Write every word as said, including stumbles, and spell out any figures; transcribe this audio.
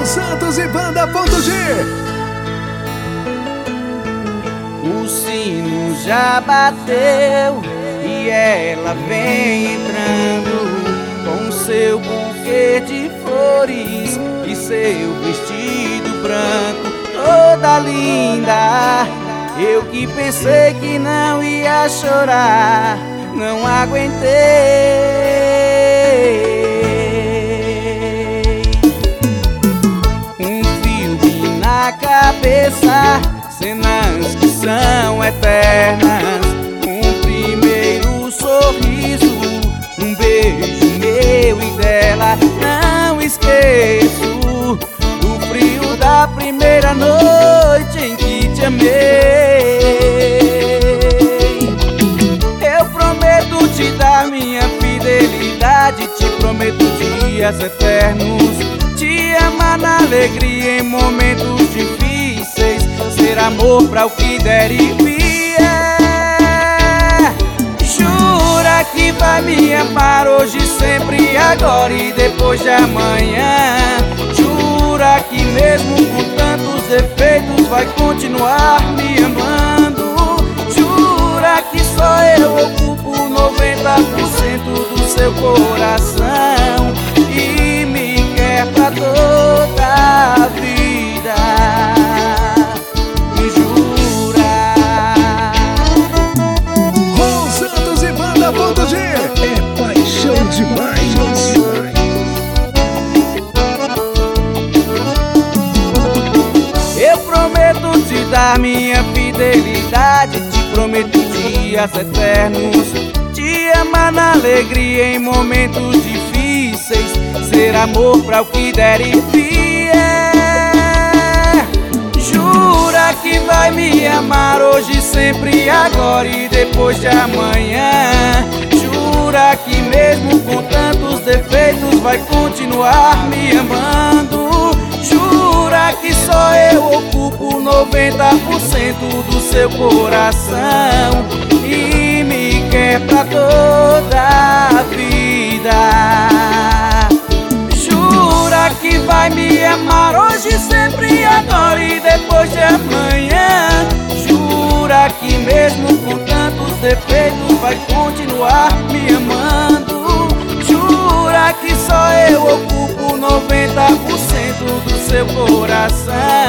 Com Santos e Banda.g. O sino já bateu e ela vem entrando com seu buquê de flores e seu vestido branco, toda linda. Eu que pensei que não ia chorar, não aguentei. Um filme na cabeça, cenas que são eternas. Um primeiro sorriso, um beijo meu e dela. Não esqueço do frio da primeira noite em que te amei. Eu prometo te dar minha fidelidade, te prometo dias eternos, te amar na alegria em momentos difíceis, ser amor pra o que der e vier. Jura que vai me amar hoje, sempre, agora e depois de amanhã. Jura que mesmo com tantos defeitos vai continuar me amando. Jura que só eu ocupo noventa por cento do seu coração e me quer pra toda a vida. Jura. Com Santos e Banda.g. É paixão demais. Eu prometo te dar minha fidelidade, te prometo dias eternos, te amar na alegria em momentos difíceis, ser amor pra o que der e vier. Jura que vai me amar hoje, sempre, agora e depois de amanhã. Jura que mesmo com tantos defeitos vai continuar me amando. Jura que só eu ocupo noventa por cento do seu coração e me quer pra toda a vida. Jura que vai me amar hoje, sempre, agora e depois de amanhã. Jura que mesmo com tantos defeitos vai continuar me amando. Jura que só eu ocupo noventa por cento do seu coração